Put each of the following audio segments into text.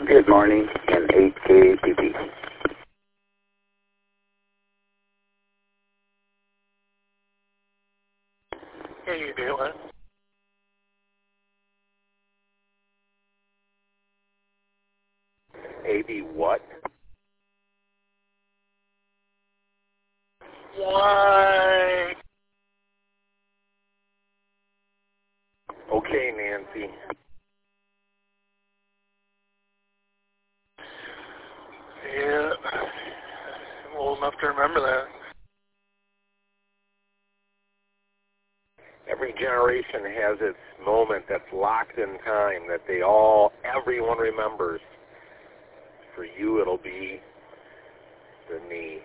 Good morning, in 8KBB. Yeah, you do it. AB what? Why? Okay, Nancy. Yeah, I'm old enough to remember that. Every generation has its moment that's locked in time that everyone remembers. For you, it'll be the knee.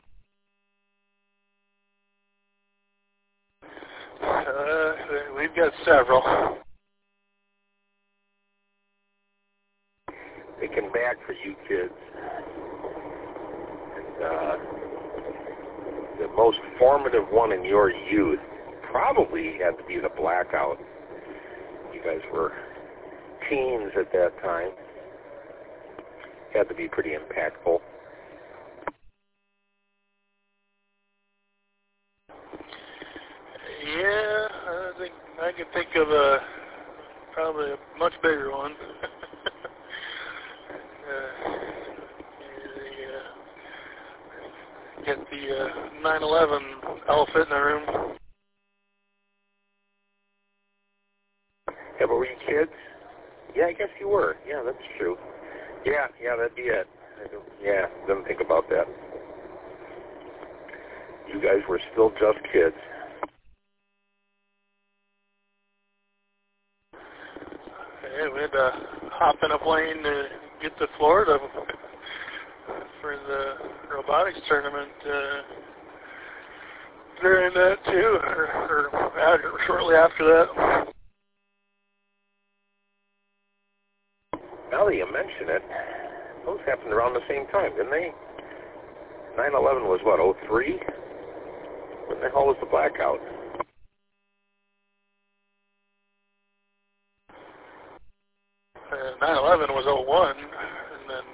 We've got several. Thinking back for you kids, and the most formative one in your youth probably had to be the blackout. You guys were teens at that time. Had to be pretty impactful. Yeah, I can think of probably a much bigger one. Get the 9/11 elephant in the room. Yeah, but were you kids? Yeah, I guess you were. Yeah, that's true. Yeah, that'd be it. Didn't think about that. You guys were still just kids. Yeah, we had to hop in a plane to get to Florida for the robotics tournament during that too, or shortly after that. Now that you mention it, those happened around the same time, didn't they? 9/11 was what, 03? When the hell was the blackout? And 9/11 was 01, and then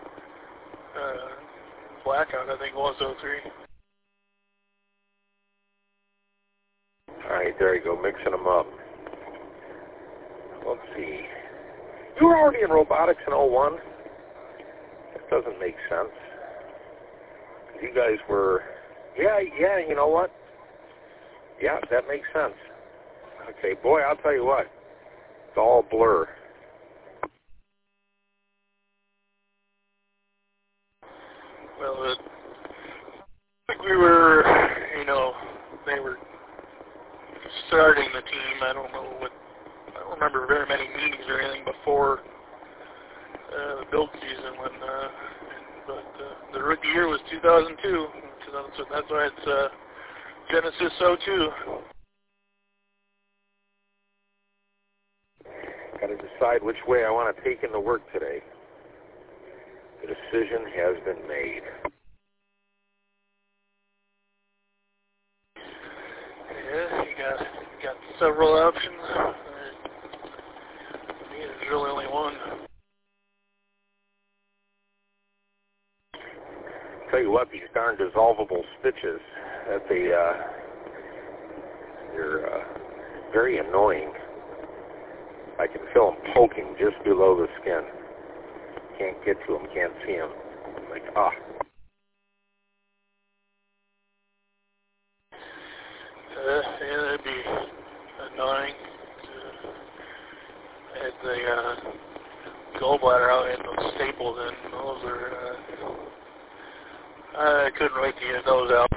blackout I think was 03. All right, there you go, mixing them up. Let's see. You were already in robotics in 01? That doesn't make sense. You guys were, yeah, you know what? Yeah, that makes sense. Okay, boy, I'll tell you what. It's all a blur. Well, I think we were, they were starting the team. I don't remember very many meetings or anything before the build season but the rookie year was 2002. So that's why it's Genesis 02. Got to decide which way I want to take into work today. The decision has been made. Yeah, you got several options. There's really only one. Tell you what, these darn dissolvable stitches, they're very annoying. I can feel them poking just below the skin. Can't get to them, can't see them. I'm like, Yeah, that'd be annoying. I had the gallbladder out and those staples in. Those are, I couldn't wait to get those out.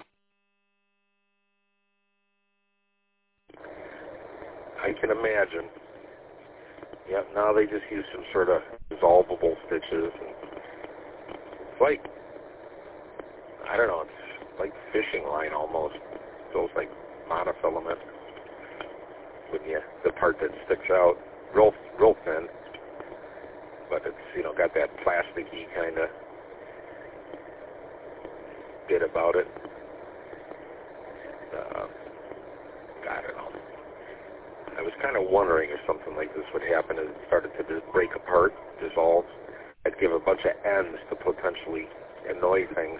I can imagine. Yep, now they just use some sort of dissolvable stitches. It's like, I don't know, it's like fishing line almost. Feels like monofilament. The part that sticks out, real thin, but it's, got that plasticky kind of bit about it. I don't know. I was kind of wondering if something like this would happen as it started to just break apart, dissolve. you have a bunch of ends to potentially annoy things.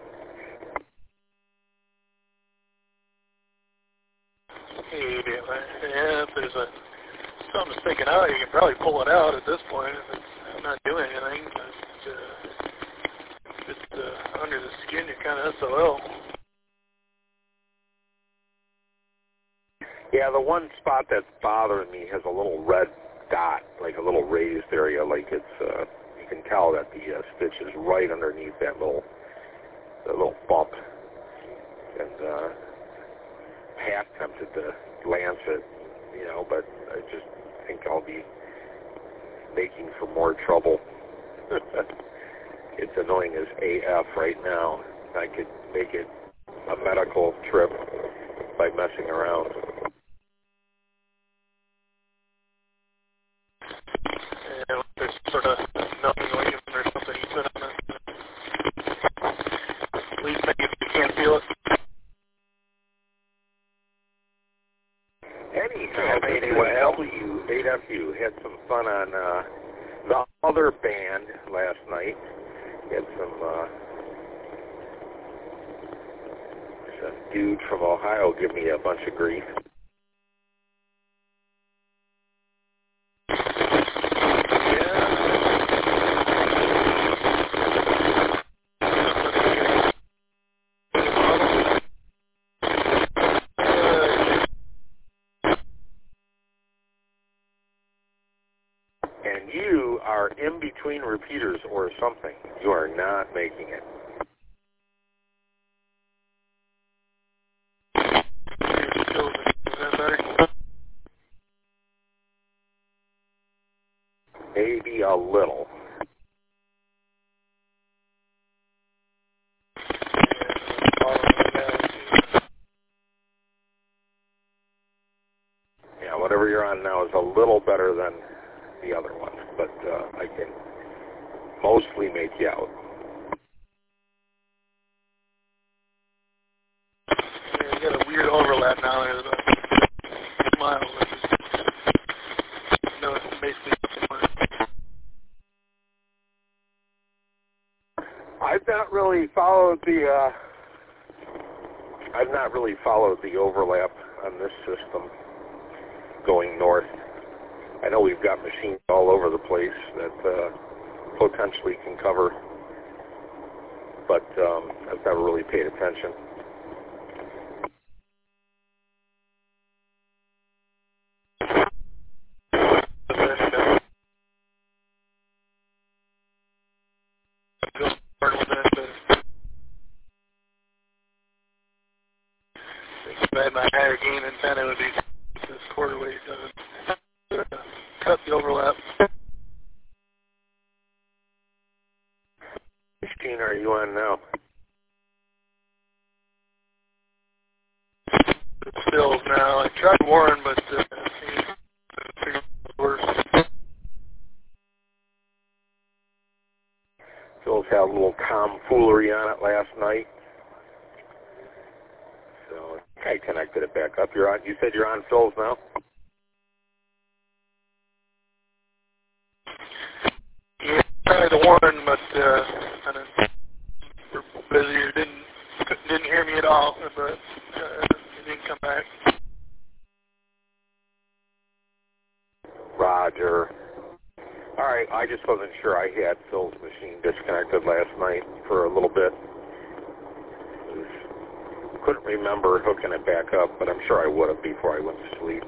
Yeah, if there's something sticking out, you can probably pull it out at this point. If it's not doing anything, if it's under the skin, you're kind of SOL. Yeah, the one spot that's bothering me has a little red dot, like a little raised area, like it's, you can tell that the stitch is right underneath that little bump. And half tempted to lance it, you know, but I just think I'll be making for more trouble. It's annoying as AF right now. I could make it a medical trip by messing around. Yeah, there's sort of nothing going on or something you put on it. At least maybe if you can't feel it. Anyhow, AW had some fun on the other band last night. Had some dude from Ohio give me a bunch of grief. And you are in between repeaters or something. You are not making it. Maybe a little. Yeah, whatever you're on now is a little better than the other one, but I can mostly make you out. Yeah, you got a weird overlap now. There's about 6 miles. No, it's basically. I've not really followed the overlap on this system going north. I know we've got machines all over the place that potentially can cover, but I've never really paid attention. If I had my higher gain antenna, it would be this quarterly. Cut the overlap. Which machine are you on now? Stills now. I tried Warren, but it's worse. Phil's had a little tomfoolery on it last night, so I connected it back up. You said you're on Phil's now? Yeah, I tried the Warren, but kind of busy or didn't hear me at all. But he didn't come back. Roger. All right, I just wasn't sure. I had Phil's machine disconnected last night for a little bit. Couldn't remember hooking it back up, but I'm sure I would have before I went to sleep.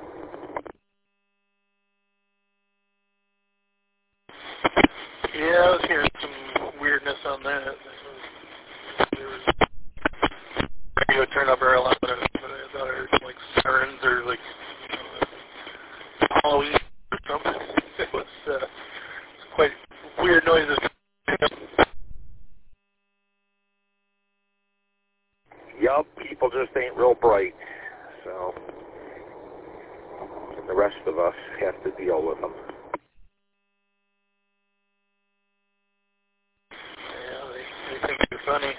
Yeah, I was hearing some weirdness on that. There was radio turned up very loud, but I thought I heard like sirens or like Halloween or something. It was quite weird noises. Yup, people just ain't real bright, so the rest of us have to deal with them. Yeah, they think you're funny.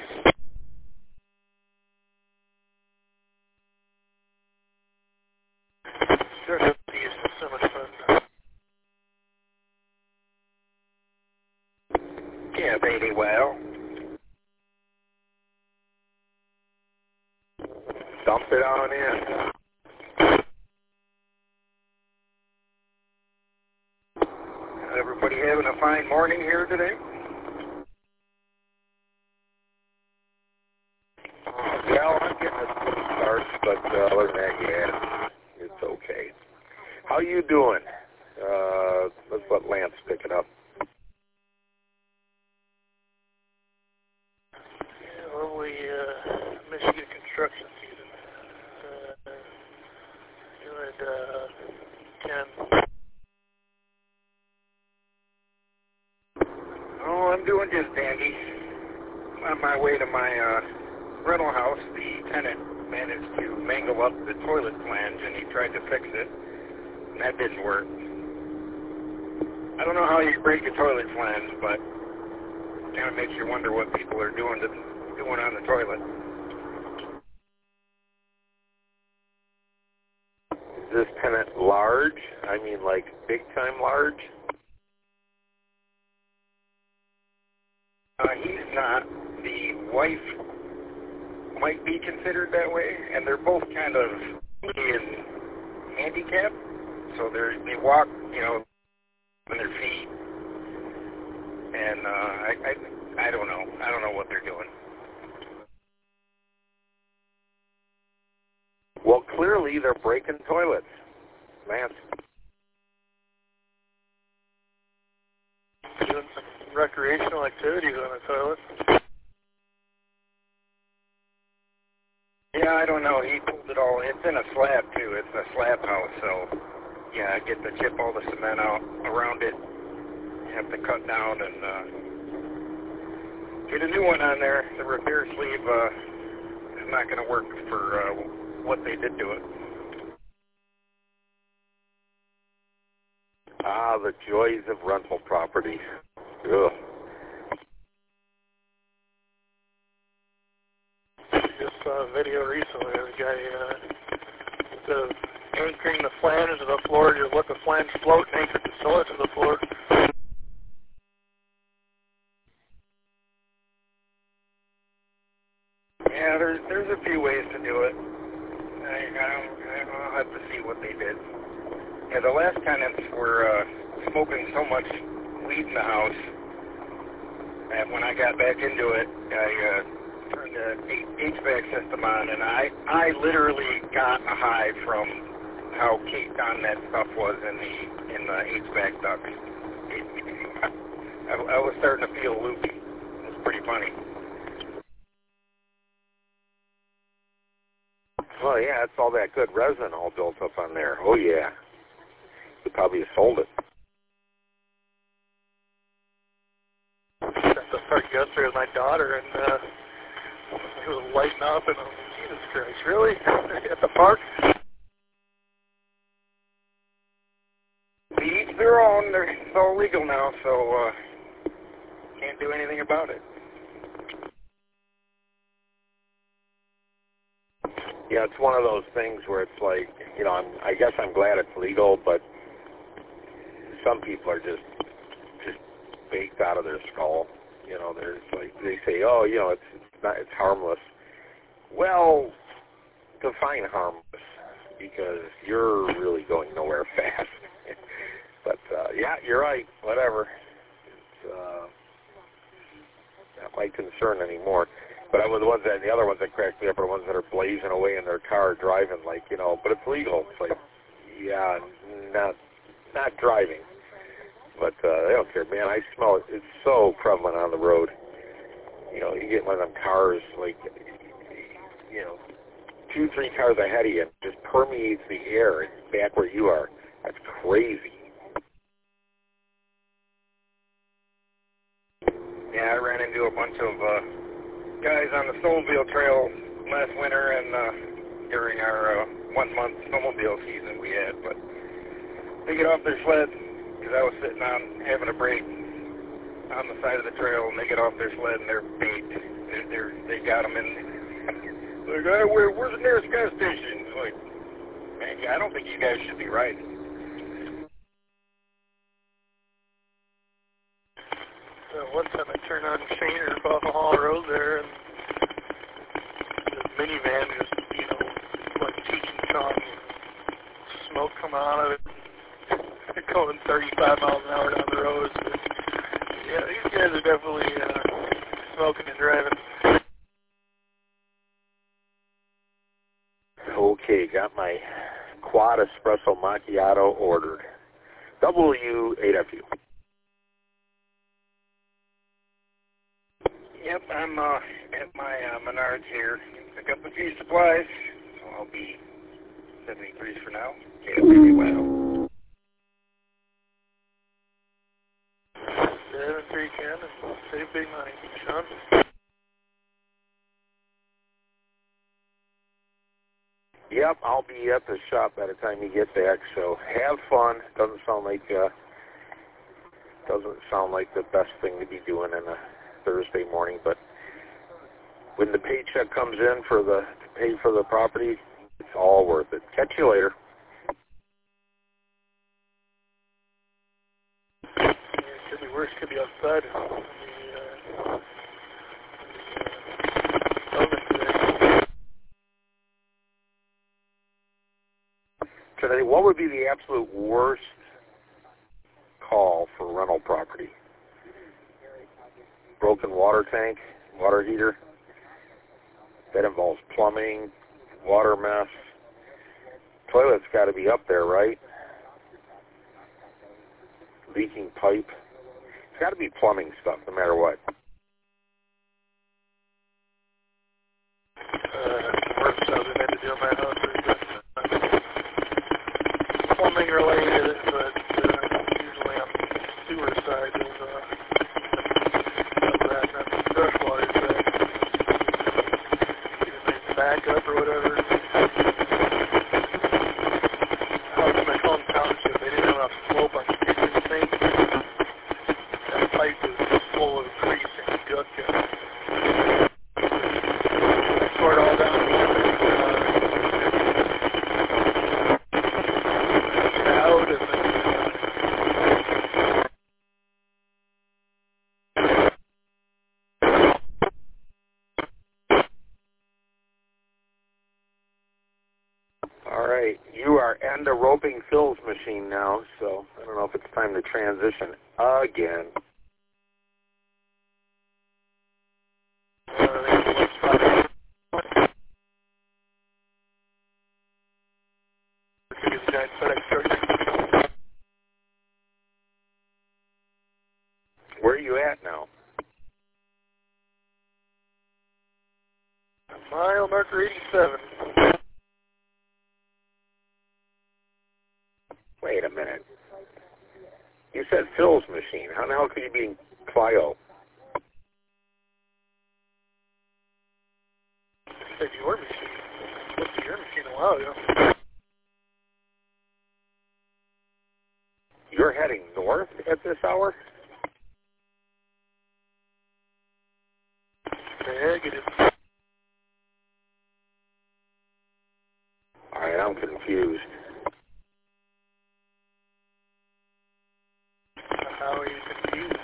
Sure, it's so much fun. Yeah, baby, well. Dump it on in. Everybody having a fine morning here today? Yeah, I'm getting a slow start, but other than that, yeah, it's okay. How you doing? Let's let Lance pick it up. Yeah, lovely Michigan construction season. Ken. Oh, I'm doing just dandy. On my way to my rental house, the tenant managed to mangle up the toilet flange, and he tried to fix it, and that didn't work. I don't know how you break a toilet flange, but it kind of makes you wonder what people are doing on the toilet. Is this tenant large? I mean, like big time large? He's not. The wife might be considered that way, and they're both kind of in handicap, so they walk, on their feet, and I don't know. I don't know what they're doing. Well, clearly they're breaking toilets, Lance. Doing some recreational activities on the toilet. Yeah, I don't know. He pulled it all. It's in a slab, too. It's a slab house, so, yeah, I get to chip all the cement out around it. You have to cut down and get a new one on there. The repair sleeve is not going to work for what they did to it. Ah, the joys of rental property. Ugh. Just saw a video recently of a guy instead of anchoring the flange to the floor, just let the flange float and anchored the toilet to the floor. Yeah, there's a few ways to do it. I'll have to see what they did. Yeah, the last tenants were smoking so much weed in the house that when I got back into it, I turned the HVAC system on, and I literally got a high from how caked on that stuff was in the HVAC ducts. I was starting to feel loopy. It was pretty funny. Well, yeah, it's all that good resin all built up on there. Oh, yeah. You probably have sold it. At the park yesterday with my daughter, and it was lighting up, and I was like, Jesus Christ, really? At the park? To each their own. It's all legal now, so can't do anything about it. Yeah, it's one of those things where it's like, I guess I'm glad it's legal, but some people are just baked out of their skull. There's like, they say, oh, it's harmless. Well, define harmless, because you're really going nowhere fast. But, yeah, you're right, whatever. It's not my concern anymore. But the other ones that crack me up are the ones that are blazing away in their car driving, but it's legal. It's like, yeah, not driving. But they don't care, man. I smell it. It's so prevalent on the road. You get one of them cars, 2-3 cars ahead of you, it just permeates the air back where you are. That's crazy. Yeah, I ran into a bunch of guys on the snowmobile trail last winter and during our 1-month snowmobile season we had. But they get off their sled, because I was sitting on having a break on the side of the trail, and they get off their sled and they're baked. They got them in. Like, hey, where's the nearest gas station? It's like, man, I don't think you guys should be riding. One time I turned on Shaner off the Hall Road there, and the minivan just, like Cheech and Chong, smoke coming out of it, going 35 miles an hour down the road. So, yeah, these guys are definitely smoking and driving. Okay, got my quad espresso macchiato ordered. W8FU. Yep, I'm at my Menards here. Pick up a few supplies, so I'll be 73 for now. KW 7-3 can and save big money, Sean. Yep, I'll be at the shop by the time you get back, so have fun. Doesn't sound like the best thing to be doing on a Thursday morning, but when the paycheck comes in to pay for the property, it's all worth it. Catch you later. Yeah, it could be worse, could be outside. Today, what would be the absolute worst call for rental property? Broken water tank, water heater. That involves plumbing, water mess. Toilet's got to be up there, right? Leaking pipe. It's got to be plumbing stuff, no matter what. Work stuff I've had to do in my house is plumbing related, but usually on the sewer side of that, not the freshwater side. Either make the backup or whatever. Out in my home township, they didn't have enough slope on the kitchen sink. That pipe was full of grease and guck. I tore it all down. You are in the roping fills machine now, so I don't know if it's time to transition again. Where are you at now? Mile marker 87. Wait a minute. You said Phil's machine. How the hell could you be in Clio? I said your machine. Looked at your machine a while ago. You're heading north at this hour? Negative. All right, I'm confused. How are you confused?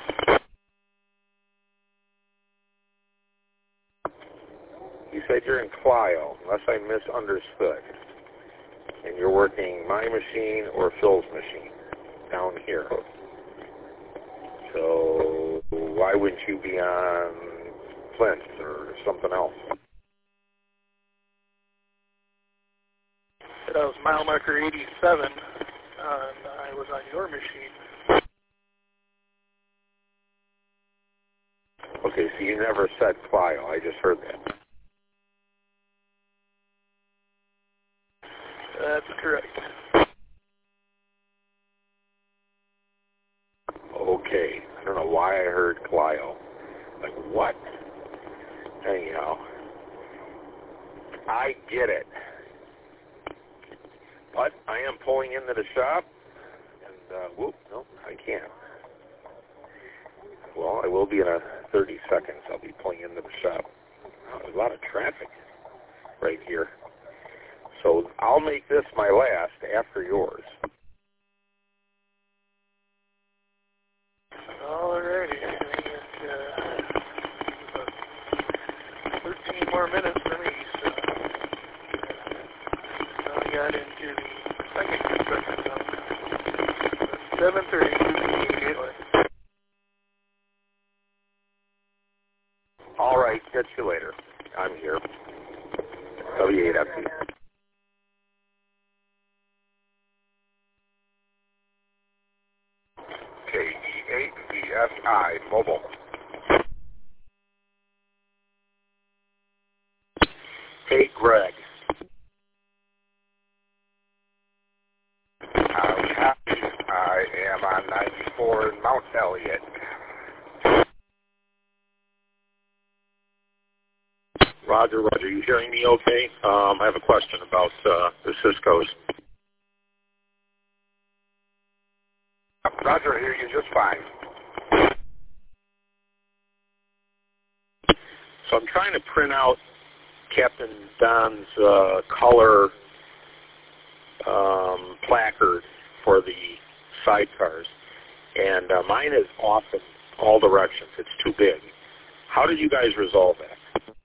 You said you're in Clio, unless I misunderstood. And you're working my machine or Phil's machine down here. So why wouldn't you be on Flint or something else? Said I was mile marker 87, and I was on your machine. Okay, so you never said Clio. I just heard that. That's correct. Okay. I don't know why I heard Clio. Like, what? Anyhow, I get it. But I am pulling into the shop, and, whoop, no, I can't. Well, I will be in 30 seconds. I'll be pulling into the shop. Oh, there's a lot of traffic right here. So I'll make this my last after yours. Alrighty. catch you later. I'm here. W8FT. KE8VSI Mobile. Hey, Greg. I am on 94 in Mount Elliott. Roger, Roger. You hearing me okay? I have a question about the Cisco's. Roger, I hear you just fine. So I'm trying to print out Captain Don's color placard for the sidecars, and mine is off in all directions. It's too big. How did you guys resolve that?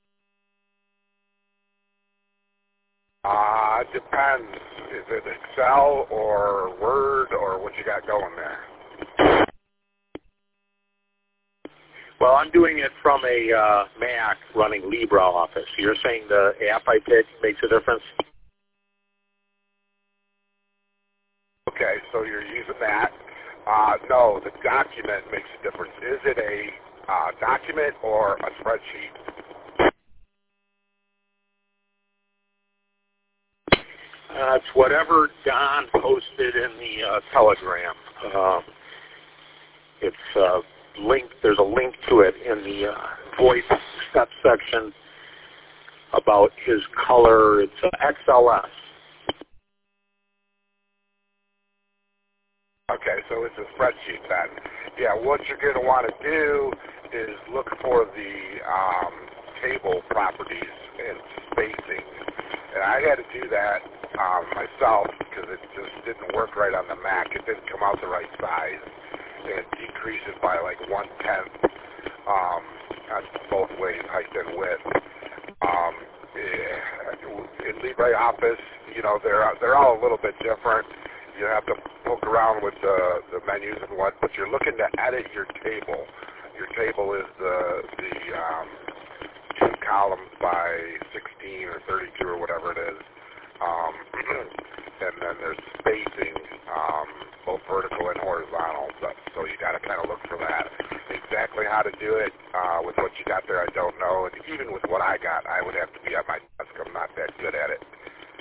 Depends. Is it Excel or Word or what you got going there? Well, I'm doing it from a Mac running LibreOffice. You're saying the app I picked makes a difference? Okay, so you're using that. No, the document makes a difference. Is it a document or a spreadsheet? It's whatever Don posted in the Telegram. It's linked. There's a link to it in the voice step section about his color. It's XLS. Okay, so it's a spreadsheet then. Yeah, what you're going to want to do is look for the table properties and spacing. And I had to do that myself because it just didn't work right on the Mac. It didn't come out the right size. And decrease it by like 1/10 on both ways, height and width. In LibreOffice, you know, they're all a little bit different. You have to poke around with the menus and what, but you're looking to edit your table. Your table is the 2 columns by 16 or 32 or whatever it is. And then there's spacing, both vertical and horizontal. So you got to kind of look for that. Exactly how to do it with what you got there, I don't know. And even with what I got, I would have to be at my desk. I'm not that good at it.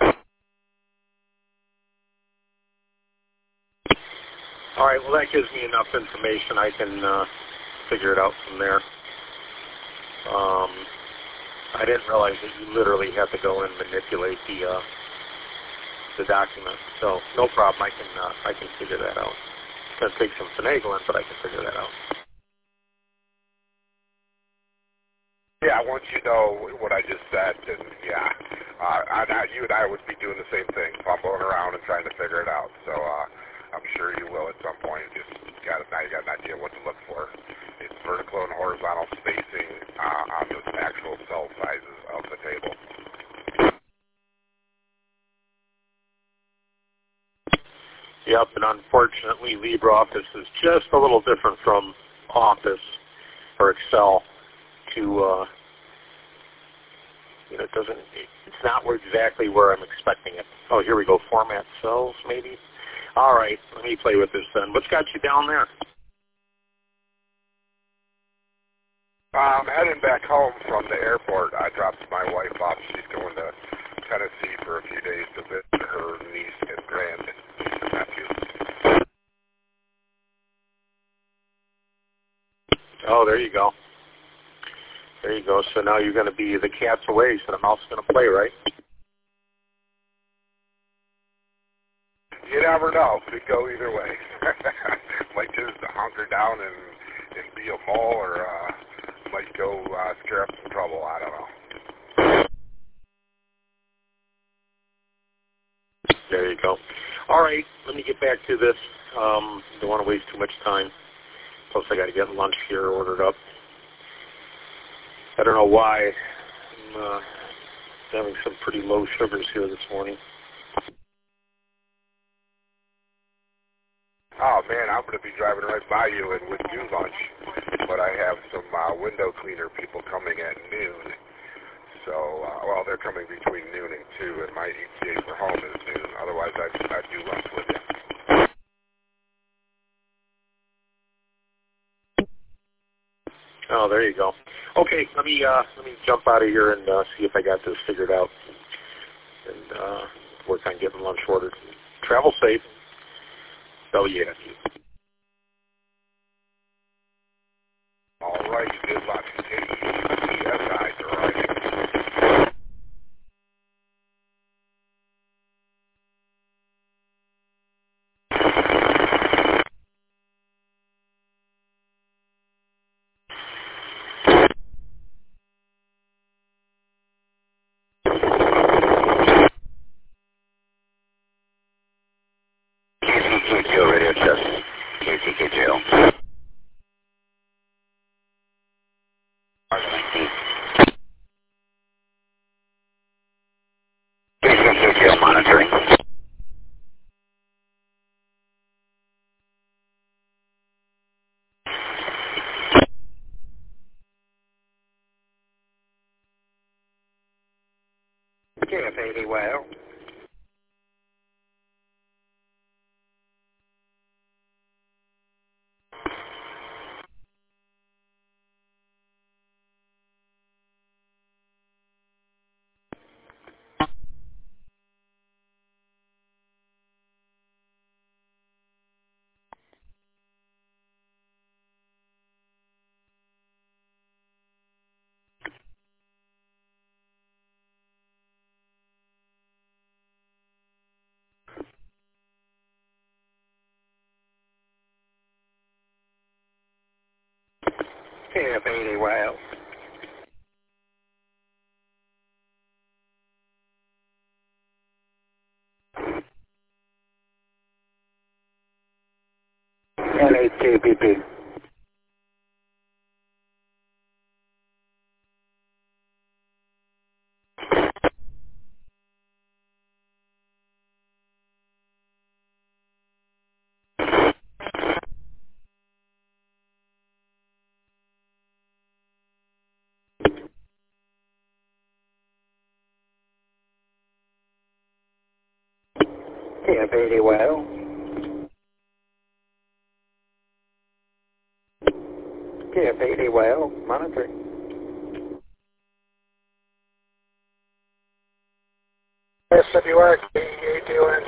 All right, well, that gives me enough information. I can figure it out from there. I didn't realize that you literally had to go and manipulate the document. So no problem. I can figure that out. It's going to take some finagling, but I can figure that out. Yeah, once you know what I just said, then yeah, you and I would be doing the same thing, fumbling around and trying to figure it out. So I'm sure you will at some point. Now you got an idea what to look for. It's vertical and horizontal spacing on the actual cell sizes of the table. Yep, and unfortunately, LibreOffice is just a little different from Office or Excel. It's not exactly where I'm expecting it. Oh, here we go. Format cells, maybe. All right, let me play with this then. What's got you down there? I'm heading back home from the airport. I dropped my wife off. She's going to Tennessee for a few days to visit her niece and nephew. Oh, there you go. There you go. So now you're going to be the cat's away, so the mouse is going to play, right? You never know. Could go either way. Might just hunker down and be a mole, or might go scare up some trouble. I don't know. There you go. All right, let me get back to this. Don't want to waste too much time. Plus, I got to get lunch here ordered up. I don't know why. I'm having some pretty low sugars here this morning. Oh, man, I'm going to be driving right by you and with you lunch. But I have some wind window cleaner people coming at noon. So, well, they're coming between noon and 2, and my ETA for home is noon. Otherwise, I'd do lunch with you. Oh, there you go. Okay, let me jump out of here and see if I got this figured out, and work on getting lunch ordered. Travel safe. WSU. All right, good luck. KESI driving. KCKJO radio test. KCKJO. KCKJO monitoring. KF80 well. KF80 well. N8KPP. KF80 well. KF80 well. Monitoring. SWR, how you doing?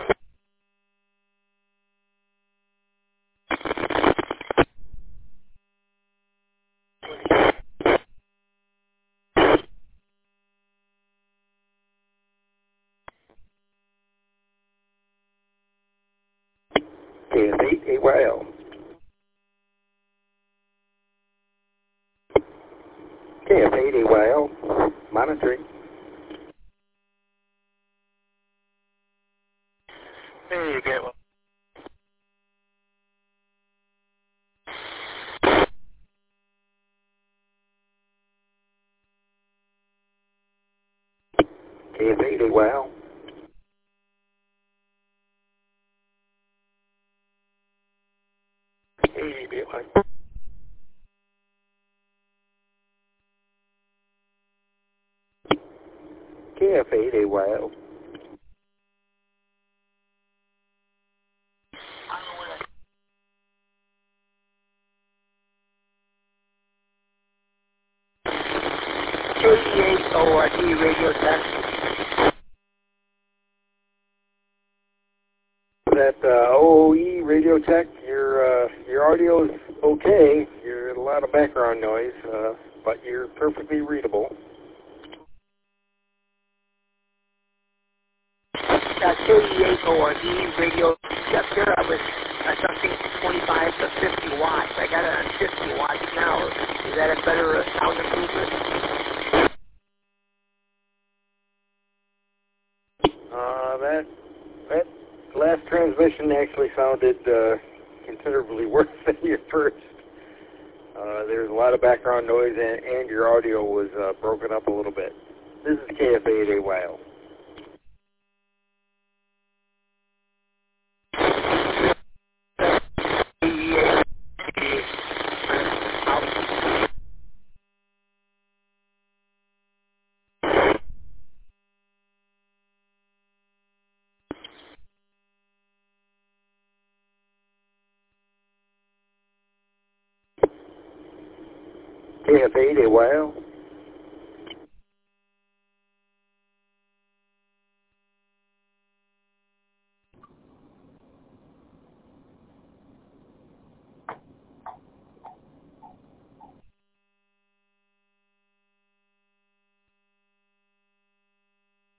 KF80 well. KF80 well. Monitoring. There you go. KF80 well. KF80 well. KEA-ORD radio test. That OOE radio tech, your audio is okay. You're a lot of background noise, but you're perfectly readable. KEA-ORD radio receptor. I was adjusting 25 to 50 watts. I got it on 50 watts now. Is that a better sound improvement? That last transmission actually sounded considerably worse than your first. There's a lot of background noise, and your audio was broken up a little bit. This is KF80 WOW. KF8 a while.